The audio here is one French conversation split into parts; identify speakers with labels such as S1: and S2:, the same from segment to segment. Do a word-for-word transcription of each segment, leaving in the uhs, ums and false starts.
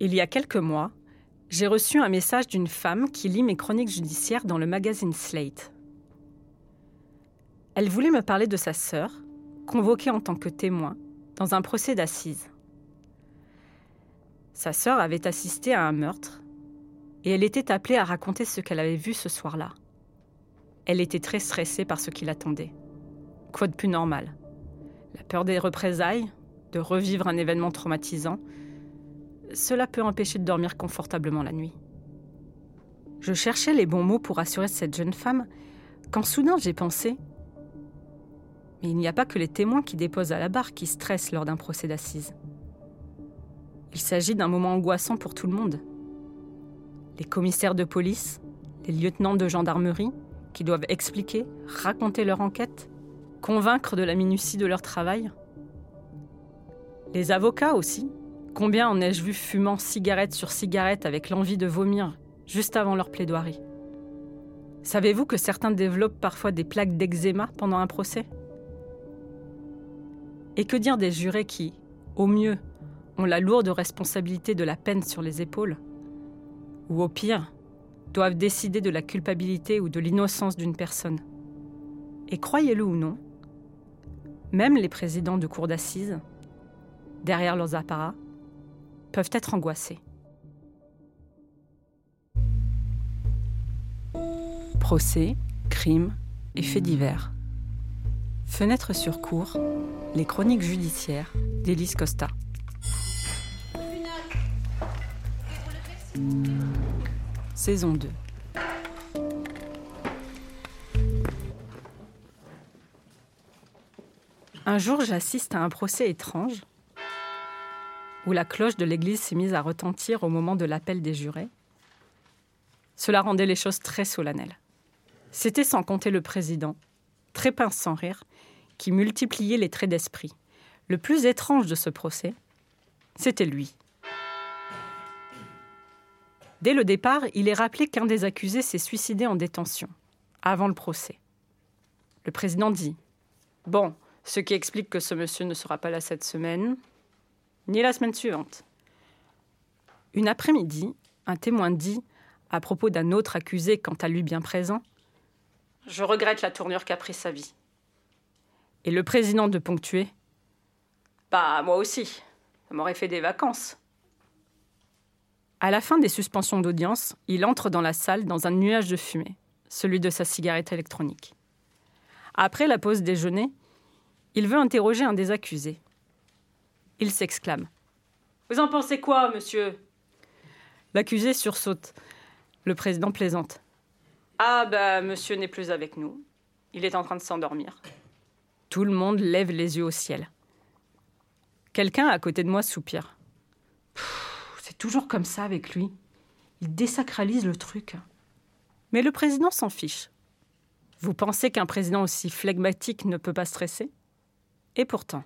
S1: Il y a quelques mois, j'ai reçu un message d'une femme qui lit mes chroniques judiciaires dans le magazine Slate. Elle voulait me parler de sa sœur, convoquée en tant que témoin dans un procès d'assises. Sa sœur avait assisté à un meurtre et elle était appelée à raconter ce qu'elle avait vu ce soir-là. Elle était très stressée par ce qui l'attendait. Quoi de plus normal ? La peur des représailles, de revivre un événement traumatisant, cela peut empêcher de dormir confortablement la nuit. Je cherchais les bons mots pour rassurer cette jeune femme quand soudain j'ai pensé « Mais il n'y a pas que les témoins qui déposent à la barre qui stressent lors d'un procès d'assises. Il s'agit d'un moment angoissant pour tout le monde. Les commissaires de police, les lieutenants de gendarmerie qui doivent expliquer, raconter leur enquête, convaincre de la minutie de leur travail. Les avocats aussi. Combien en ai-je vu fumant cigarette sur cigarette avec l'envie de vomir juste avant leur plaidoirie ? Savez-vous que certains développent parfois des plaques d'eczéma pendant un procès ? Et que dire des jurés qui, au mieux, ont la lourde responsabilité de la peine sur les épaules, ou au pire, doivent décider de la culpabilité ou de l'innocence d'une personne. Et croyez-le ou non, même les présidents de cours d'assises, derrière leurs apparats, peuvent être angoissés. Procès, crimes et faits divers. Fenêtre sur cour, les chroniques judiciaires d'Élise Costa. Saison deux. Un jour, j'assiste à un procès étrange où la cloche de l'église s'est mise à retentir au moment de l'appel des jurés. Cela rendait les choses très solennelles. C'était sans compter le président, très pince sans rire, qui multipliait les traits d'esprit. Le plus étrange de ce procès, c'était lui. Dès le départ, il est rappelé qu'un des accusés s'est suicidé en détention, avant le procès. Le président dit « Bon, ce qui explique que ce monsieur ne sera pas là cette semaine, ni la semaine suivante. » Une après-midi, un témoin dit, à propos d'un autre accusé quant à lui bien présent, « Je regrette la tournure qu'a prise sa vie. » Et le président de ponctuer, « Bah, moi aussi, ça m'aurait fait des vacances. » À la fin des suspensions d'audience, il entre dans la salle dans un nuage de fumée, celui de sa cigarette électronique. Après la pause déjeuner, il veut interroger un des accusés. Il s'exclame. « Vous en pensez quoi, monsieur ?» L'accusé sursaute. Le président plaisante. « Ah, bah, monsieur n'est plus avec nous. Il est en train de s'endormir. » Tout le monde lève les yeux au ciel. Quelqu'un à côté de moi soupire. « C'est toujours comme ça avec lui. Il désacralise le truc. » Mais le président s'en fiche. Vous pensez qu'un président aussi flegmatique ne peut pas stresser ? Et pourtant.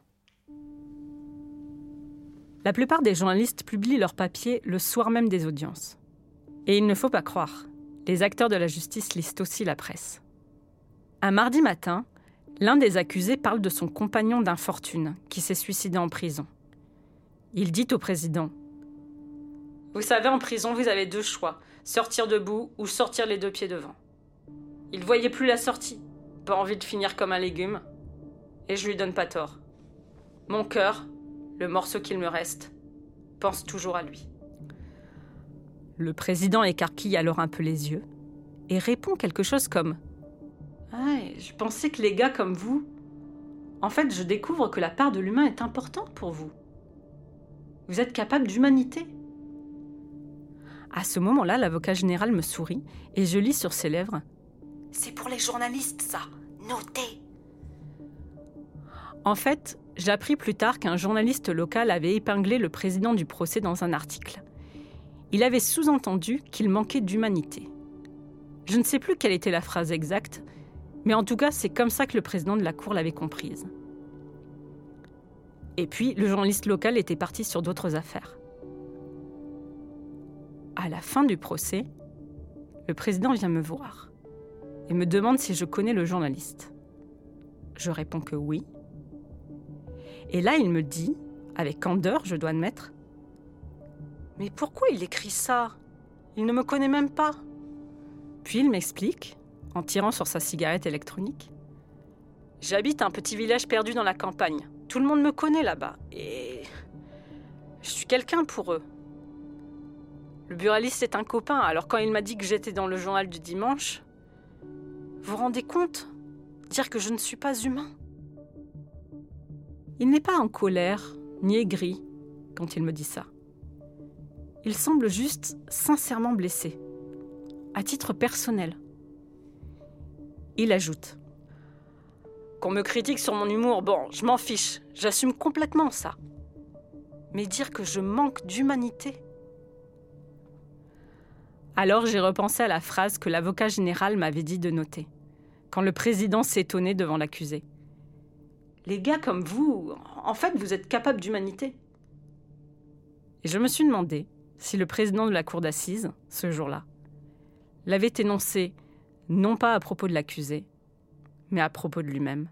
S1: La plupart des journalistes publient leurs papiers le soir même des audiences. Et il ne faut pas croire, les acteurs de la justice lisent aussi la presse. Un mardi matin, l'un des accusés parle de son compagnon d'infortune qui s'est suicidé en prison. Il dit au président « Vous savez, en prison, vous avez deux choix, sortir debout ou sortir les deux pieds devant. Il ne voyait plus la sortie, pas envie de finir comme un légume, et je lui donne pas tort. Mon cœur, le morceau qu'il me reste, pense toujours à lui. » Le président écarquille alors un peu les yeux et répond quelque chose comme « Ah, je pensais que les gars comme vous, en fait, je découvre que la part de l'humain est importante pour vous. Vous êtes capable d'humanité. » À ce moment-là, l'avocat général me sourit et je lis sur ses lèvres « C'est pour les journalistes, ça, notez !» En fait, j'appris plus tard qu'un journaliste local avait épinglé le président du procès dans un article. Il avait sous-entendu qu'il manquait d'humanité. Je ne sais plus quelle était la phrase exacte, mais en tout cas, c'est comme ça que le président de la cour l'avait comprise. Et puis, le journaliste local était parti sur d'autres affaires. À la fin du procès, le président vient me voir et me demande si je connais le journaliste. Je réponds que oui. Et là, il me dit, avec candeur, je dois admettre, Mais pourquoi il écrit ça ? Il ne me connaît même pas. » Puis il m'explique, en tirant sur sa cigarette électronique. « J'habite un petit village perdu dans la campagne. Tout le monde me connaît là-bas. Et je suis quelqu'un pour eux. Le buraliste est un copain, alors quand il m'a dit que j'étais dans le journal du dimanche, vous vous rendez compte ? Dire que je ne suis pas humain ? » Il n'est pas en colère, ni aigri, quand il me dit ça. Il semble juste sincèrement blessé, à titre personnel. Il ajoute : « Qu'on me critique sur mon humour, bon, je m'en fiche, j'assume complètement ça. Mais dire que je manque d'humanité ?» Alors j'ai repensé à la phrase que l'avocat général m'avait dit de noter, quand le président s'étonnait devant l'accusé. « Les gars comme vous, en fait, vous êtes capables d'humanité. » Et je me suis demandé si le président de la cour d'assises, ce jour-là, l'avait énoncé non pas à propos de l'accusé, mais à propos de lui-même.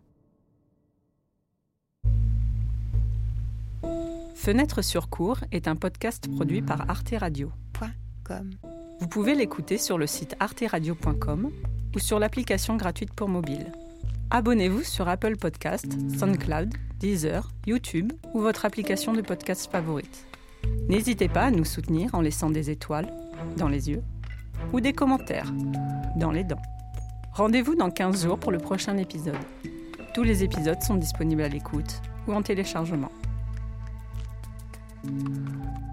S1: Fenêtre sur cour est un podcast produit par Arte Radio. Vous pouvez l'écouter sur le site arte radio point com ou sur l'application gratuite pour mobile. Abonnez-vous sur Apple Podcasts, SoundCloud, Deezer, YouTube ou votre application de podcast favorite. N'hésitez pas à nous soutenir en laissant des étoiles dans les yeux ou des commentaires dans les dents. Rendez-vous dans quinze jours pour le prochain épisode. Tous les épisodes sont disponibles à l'écoute ou en téléchargement.